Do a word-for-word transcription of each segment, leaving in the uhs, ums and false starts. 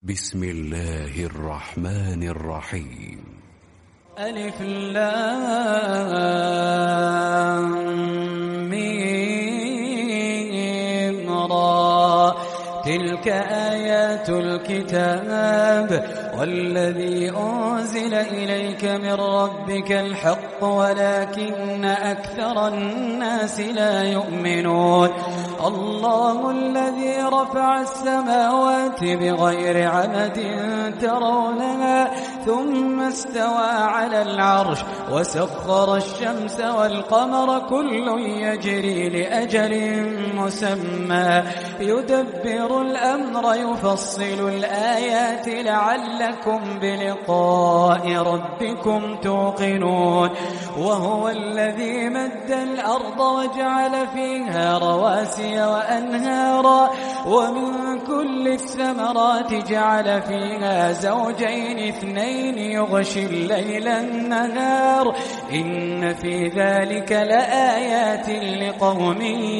بسم الله الرحمن الرحيم. ألف لام ميم را تلك آيات الكتاب والذي أنزل إليك من ربك الحق ولكن أكثر الناس لا يؤمنون. الله الذي رفع السماوات بغير عمد ترونها ثم استوى على العرش وسخر الشمس والقمر كل يجري لأجل مسمى يدبر الأمر يفصل الآيات لعلكم بلقاء ربكم توقنون. وهو الذي مد الأرض وجعل فيها رواسي وأنهارا ومن كل الثمرات جعل فيها زوجين اثنين يغشي الليل النهار إن في ذلك لآيات لقوم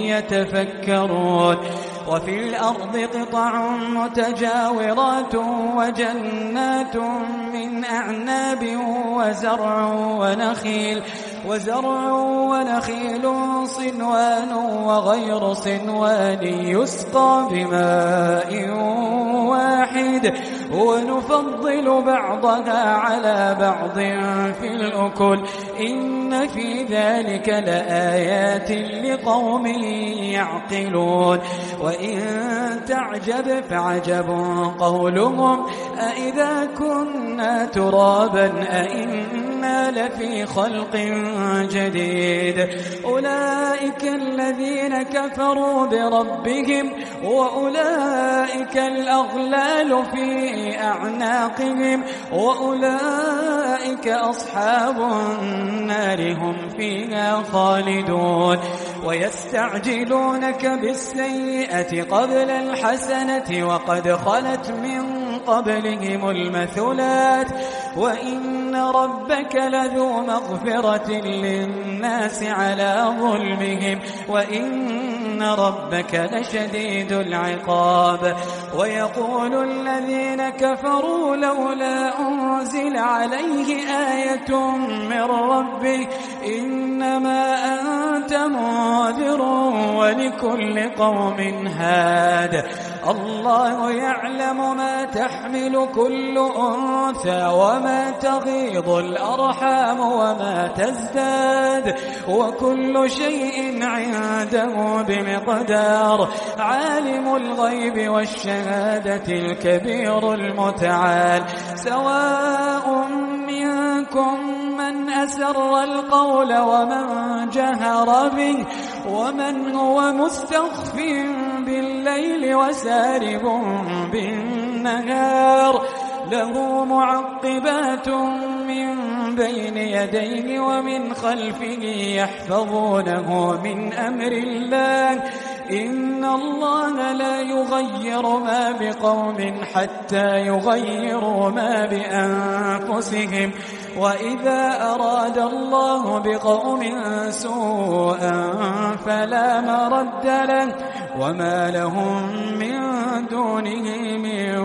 يتفكرون. وفي الأرض قطع متجاورات وجنات من أعناب وزرع ونخيل وزرع ونخيل صنوان وغير صنوان يسقى بماء واحد ونفضل بعضها على بعض في الأكل إن في ذلك لآيات لقوم يعقلون. وإن تعجب فعجب قولهم أإذا كنا ترابا أإنا لفي خلق جديد أولئك الذين كفروا بربهم وأولئك الأغلال في أعناقهم وأولئك أصحاب النار هم فيها خالدون. ويستعجلونك بالسيئة قبل الحسنة وقد خلت من قبلهم المثلات وإن ربك لذو مغفرة للناس على ظلمهم وإن ربك لشديد العقاب. ويقول الذين كفروا لولا أنزل عليه آية من ربه إنما أنت منذر ولكل قوم هاد. الله يعلم ما تحمل كل أنثى وما تغيض الأرحام وما تزداد وكل شيء عنده بمقدار. عالم الغيب والشهادة الكبير المتعال. سواء منكم من أسر القول ومن جهر به ومن هو مستخف بالليل وسارب بالنهار له معقبات من بين يديه ومن خلفه يحفظونه من أمر الله إن الله لا يغير ما بقوم حتى يغيروا ما بأنفسهم وإذا أراد الله بقوم سوءا فلا مرد له وما لهم من دونه من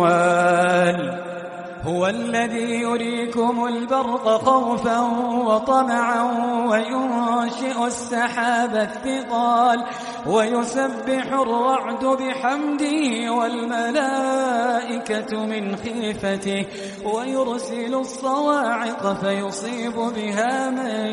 وال. هو الذي يريكم البرق خوفا وطمعا وينشئ السحاب الثقال ويسبح الرعد بحمده والملائكة من خيفته ويرسل الصواعق فيصيب بها من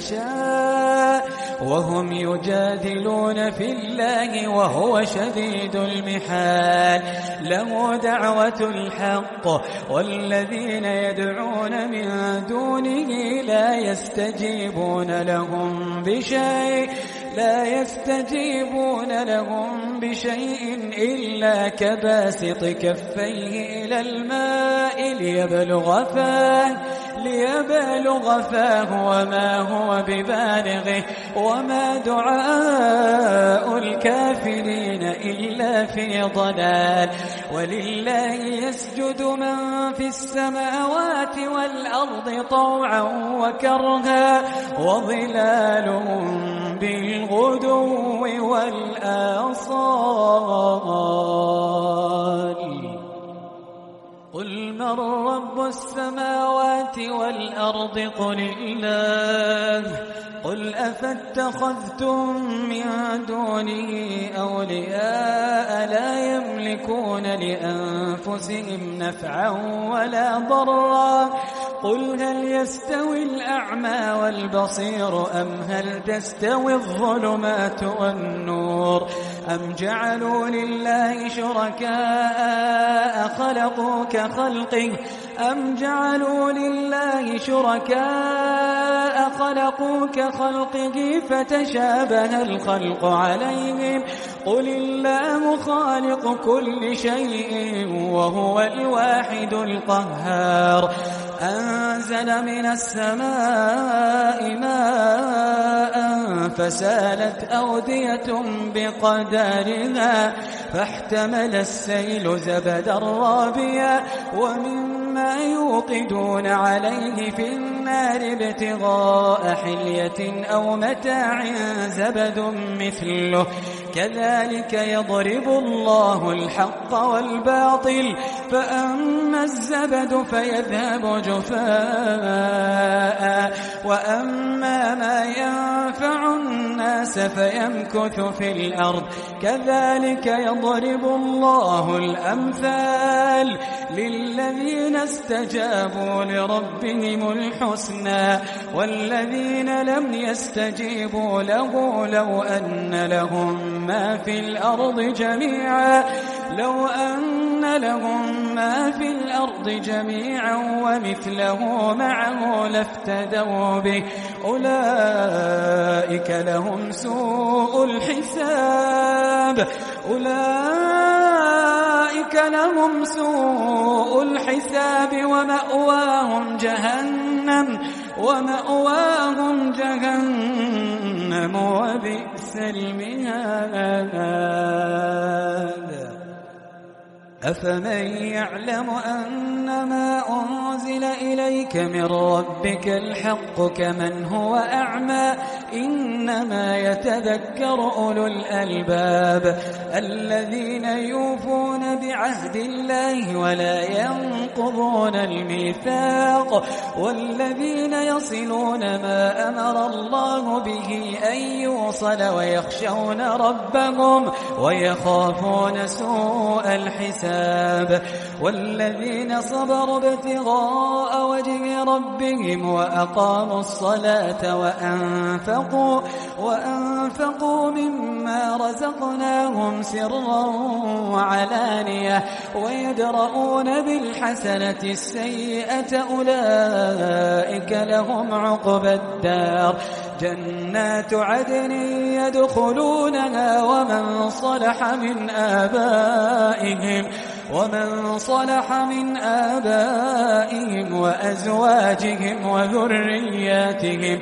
يشاء وهم يجادلون في الله وهو شديد المحال. له دعوة الحق والذين يدعون من دونه لا يستجيبون لهم بشيء لا يستجيبون لهم بشيء إلا كباسط كفيه إلى الماء ليبلغ فاه ليبلغ فاه وما هو ببالغه وما دعاء الكافرين إلا في ضلال. ولله يسجد من في السماوات والأرض طوعا وكرها وظلالهم بالغدو والآصال. من رب السماوات والأرض قل الله قل أفاتخذتم من دونه أولياء لا يملكون لأنفسهم نفعا ولا ضرا قل هل يستوي الأعمى والبصير أم هل تستوي الظلمات والنور أم جعلوا لله شركاء خلقوا كخلقه أم جعلوا لله شركاء خلقوا كخلقه فتشابه الخلق عليهم قل الله خالق كل شيء وهو الواحد القهار أنزل من السماء ماء فسالت أودية بقدرها فاحتمل السيل زبدا رابيا ومما يوقدون عليه في النار ابتغاء حلية أو متاع زبد مثله كذلك يضرب الله الحق والباطل فأما الزبد فيذهب جفاء وأما ما ينفع الناس فيمكث في الأرض كذلك يضرب الله الأمثال للذين استجابوا لربهم الحسنى والذين لم يستجيبوا له لو أن لهم ما في الأرض جميعا لو أن لهم ما في الأرض جميعا ومثله معه لافتدوا به أولئك لهم سوء الحساب أولئك لهم سوء الحساب ومأواهم جهنم ومأواهم جهنم وبئس المهاد أفمن يعلم أنما أنزل إليك من ربك الحق كمن هو أعمى إنما يتذكر أولو الألباب الذين يوفون بعهد الله ولا ينقضون الميثاق والذين يصلون ما أمر الله به أن يوصل ويخشون ربهم ويخافون سوء الحساب والذين صبروا ابتغاء وجه ربهم وأقاموا الصلاة وأنفقوا وأنفقوا مما رزقناهم سرا وعلانية ويدرؤون بالحسنة السيئة أولئك لهم عقبى الدار جنات عدن يدخلونها ومن صلح من آبائهم ومن صلح من آبائهم وأزواجهم وذرياتهم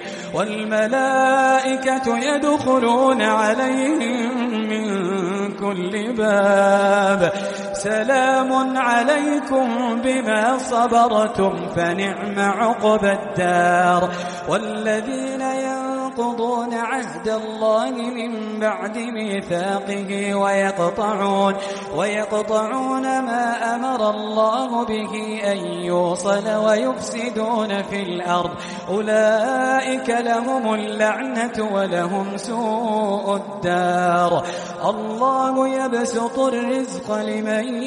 والملائكة يدخلون عليهم من كل باب سلام عليكم بما صبرتم فنعم عقبى الدار والذين ينقضون عهد الله من بعد ميثاقه ويقطعون ويقطعون ما أمر الله به أن يوصل ويفسدون في الأرض أولئك لهم اللعنة ولهم سوء الدار الله يبسط الرزق لمن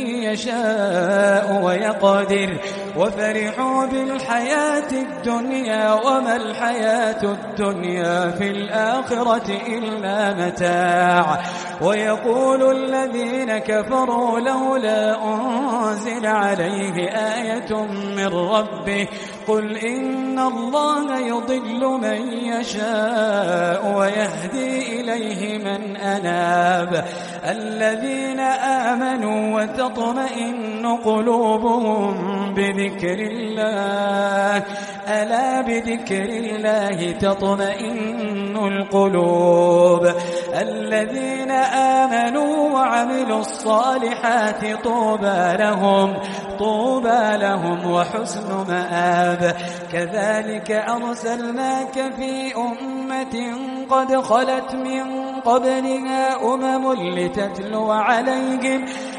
يشاء ويقدر وفرحوا بالحياة الدنيا وما الحياة الدنيا في الآخرة إلا متاع ويقول الذين كفروا لولا أنزل عليه آية من ربه قل إن الله يضل من يشاء ويهدي إليه من أناب الذين آمنوا وتطمئن قلوبهم بذكر الله ألا بذكر الله تطمئن القلوب الذين آمنوا وعملوا الصالحات طوبى لهم طوبى لهم وحسن مآب كذلك أرسلناك في أمة قد خلت من قبلها أمم لتتلو عليهم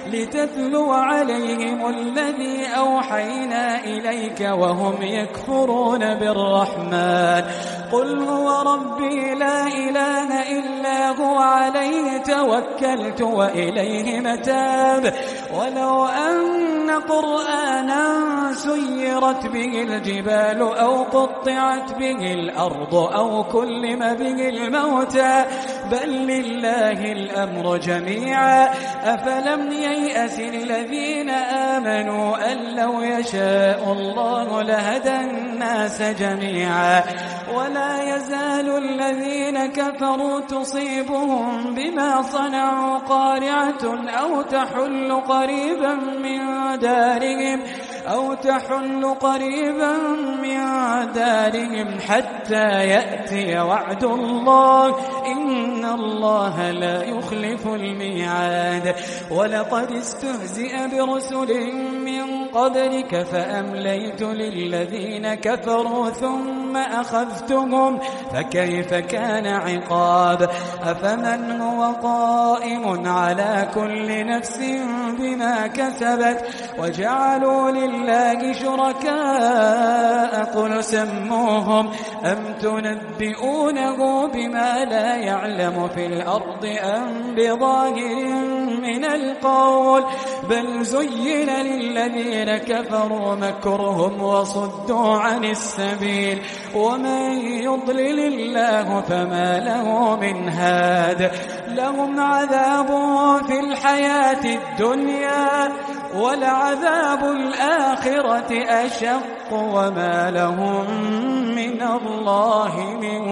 لتتلو عليهم الذي أوحينا إليك وهم يكفرون بالرحمن قل هو ربي لا إله إلا هو عليه توكلت وإليه متاب ولو أن قرآنا سيرت به الجبال أو قطعت به الأرض أو كلم به الموتى بل لله الأمر جميعا أفلم ييأس الذين آمنوا أن لو يشاء الله لهدى الناس جميعا ولا يزال الذين كفروا تصيبهم بما صنعوا قارعة أو تحل قريبا من دارهم أو تحل قريبا من دارهم حتى يأتي وعد الله إن الله لا يخلف الميعاد ولقد استهزئ برسل من قبلك فأمليت للذين كفروا ثم أخذتهم فكيف كان عقاب أفمن هو قائم على كل نفس بما كسبت وجعلوا لله شركاء قل سموهم أم تنبئونه بما لا يعلم في الأرض أم بظاهر من القول بل زين للذين كفروا مكرهم وصدوا عن السبيل ومن يضلل الله فما له من هاد لهم عذاب في الحياة الدنيا ولعذاب الآخرة أشق وما لهم من الله من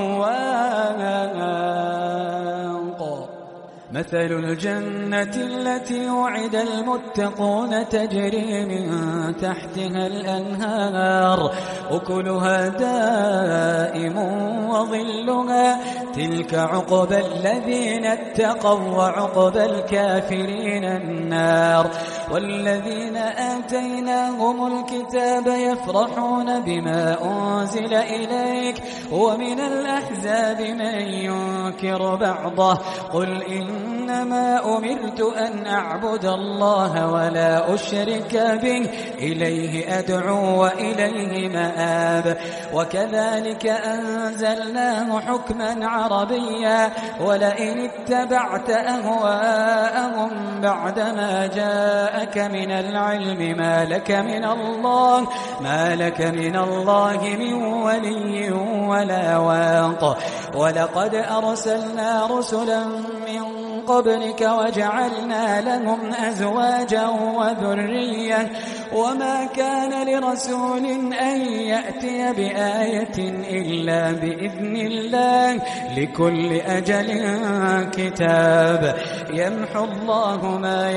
واق مثل الجنة التي وعد المتقون تجري من تحتها الأنهار أكلها دائم وظلها تلك عقبى الذين اتقوا وعقبى الكافرين النار والذين آتيناهم الكتاب يفرحون بما أنزل إليك ومن الأحزاب من ينكر بعضه قل إنما أمرت أن أعبد الله ولا أشرك به إليه أدعو وإليه مآب وكذلك أنزلناه حكما عربيا ولئن اتبعت أهواءهم بعدما جاءك من العلم ما لك من الله ما لك من الله من ولي ولا واق ولقد أرسلنا رسلا من قبلك وجعلنا لهم أزواجا وذرية وما كان لرسول أن يأتي بآية إلا بإذن الله لكل أجل كتاب يمحو الله ما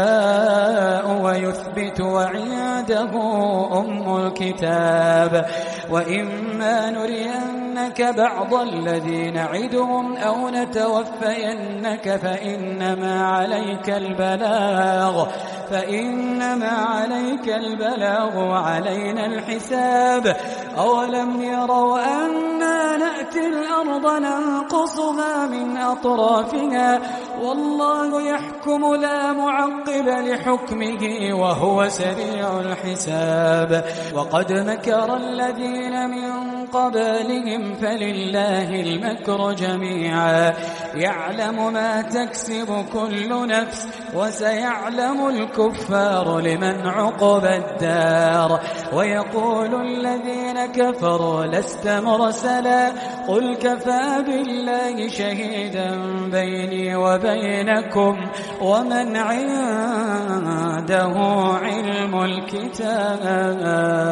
يشاء ويثبت وعنده أم الكتاب وإما نرينك بعض الذي نعدهم أو نتوفينك فإنما عليك البلاغ فإنما عليك البلاغ وعلينا الحساب أولم يروا أنا نأتي الأرض ننقصها من أطرافها والله يحكم لا معقب لحكمه وهو سريع الحساب وقد مكر الذين من قبلهم فلله المكر جميعا يعلم ما تكسب كل نفس وسيعلم الكفار لمن عقب الدار ويقول الذين كفروا لست مرسلا قل كفى بالله شهيدا بيني وبينكم ومن عنده علم الكتاب